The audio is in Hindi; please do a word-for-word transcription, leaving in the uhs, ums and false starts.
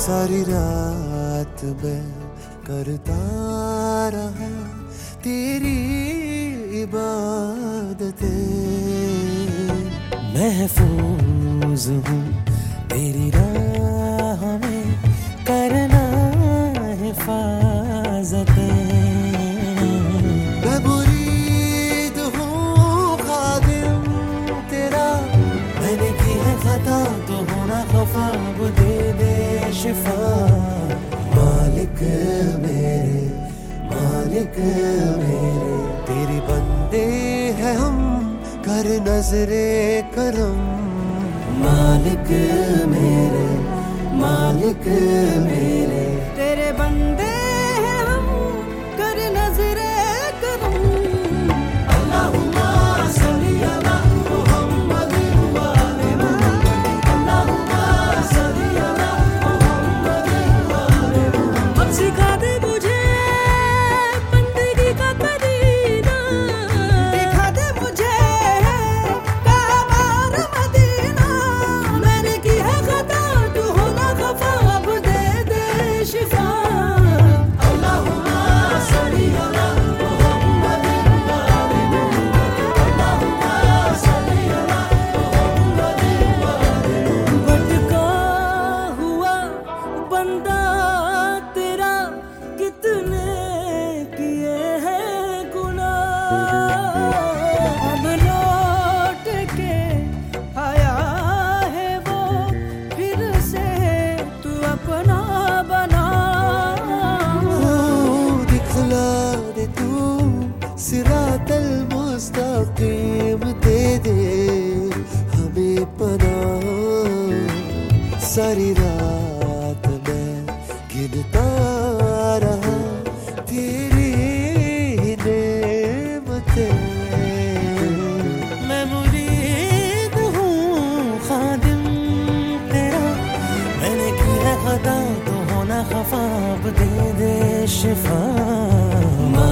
सारी रात मैं करता रहा तेरी इबादतें, महफूज हूँ तेरी राह में, करना हिफाजतें। मैं मुरीद हूँ खादिम तेरा, मैंने की है खता तो होना खफा, वो दे दे शिफा। मालिक मेरे, मालिक मेरे, तेरे बंदे हैं हम, कर नजरे करम। मालिक मेरे, मालिक मेरे, तेरे बंदे हैं हम, कर नजरे करम। अल्लाहुम्मा सल्ली अला मुहम्मदिन व आले मुहम्मद, अल्लाहुम्मा सल्ली अला मुहम्मदिन व आले मुहम्मद। अब सिखा दे मुझे बंदगी का करीना, दिखा दे मुझे काबा और मदीना। मैंने की है खता तू होना खफा, अब दे दे शिफा। अल्लाहुम्मा सल्ली अला मुहम्मदिन व आले मुहम्मद, अल्लाहुम्मा सल्ली अला मुहम्मदिन व आले मुहम्मद। भटका हुआ बंदा तेरा, कितने किए हैं गुनाह। अब लौट के आया है वो, फिर से तू अपना बना। दिखला दे तू सिरातल मुस्तकीम, दे दे हमें पनाह। सारी रात मैं गिनता रहा तेरी नेमतें, मैं मुरीद हूँ खादिम तेरा, मैंने की है खता तो होना खफा, अब दे दे शिफा।